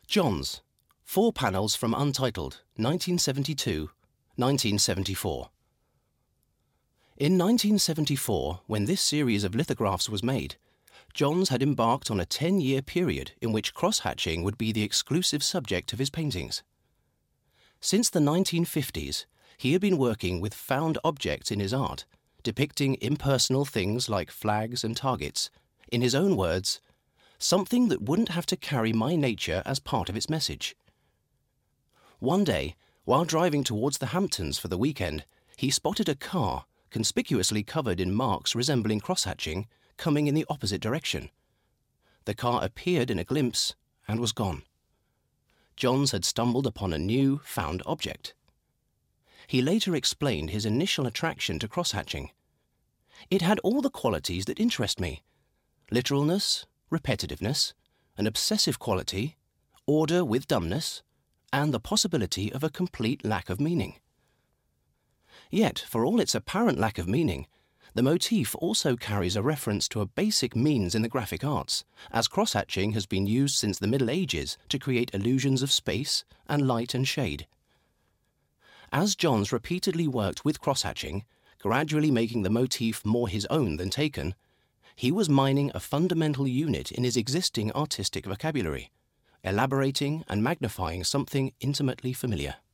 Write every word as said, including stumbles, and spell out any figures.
Johns, four panels from Untitled, nineteen seventy-two, nineteen seventy-four. In nineteen seventy-four, when this series of lithographs was made, Johns had embarked on a ten-year period in which cross-hatching would be the exclusive subject of his paintings. Since the nineteen fifties, he had been working with found objects in his art, depicting impersonal things like flags and targets, in his own words, something that wouldn't have to carry my nature as part of its message. One day, while driving towards the Hamptons for the weekend, he spotted a car, conspicuously covered in marks resembling cross-hatching, coming in the opposite direction. The car appeared in a glimpse and was gone. Johns had stumbled upon a new, found object. He later explained his initial attraction to cross-hatching. It had all the qualities that interest me: literalness, repetitiveness, an obsessive quality, order with dumbness, and the possibility of a complete lack of meaning. Yet, for all its apparent lack of meaning, the motif also carries a reference to a basic means in the graphic arts, as cross-hatching has been used since the Middle Ages to create illusions of space and light and shade. As Johns repeatedly worked with cross-hatching, gradually making the motif more his own than taken, he was mining a fundamental unit in his existing artistic vocabulary, elaborating and magnifying something intimately familiar.